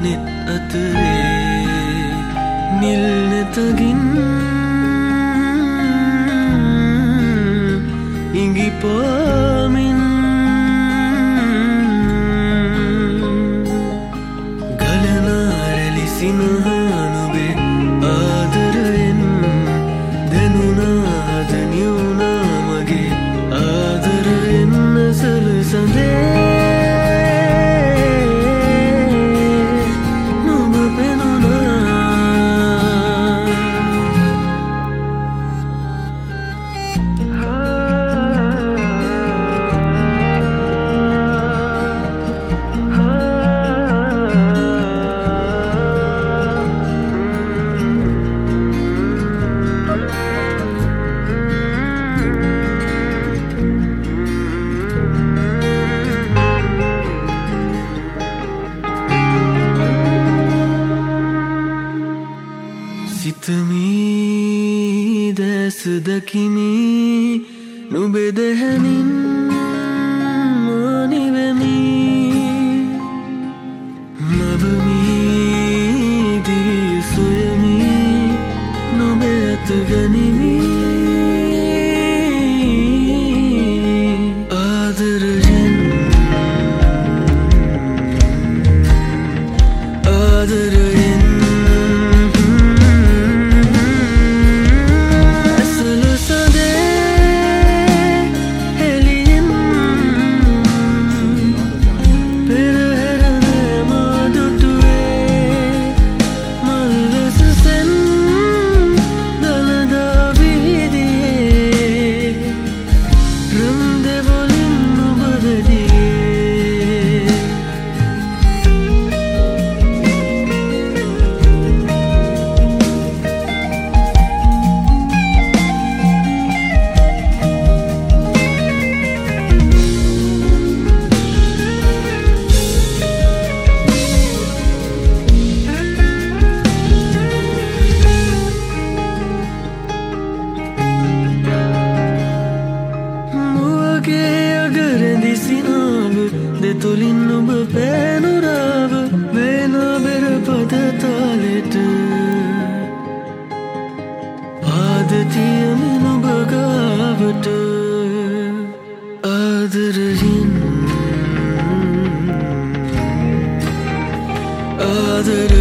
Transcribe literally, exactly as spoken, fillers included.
net atere nilnetagin ingi pamin galana reli sinhanube aadarayen denuna daniyuna mage aadarayen asal sande සිතමි දැස දකිමි නුඹේ දැහැමින් මානිවෙමි මවමි දිවි සොයමි නුඹේ අත ගනිමි ආදරයෙන් ආදරයෙන් දෙතුලින් නුඹ පෑනුරාව වේනා බෙර පද තාලෙට පාදතියමි නුඹ ගාවට ආදරයෙන් ආදර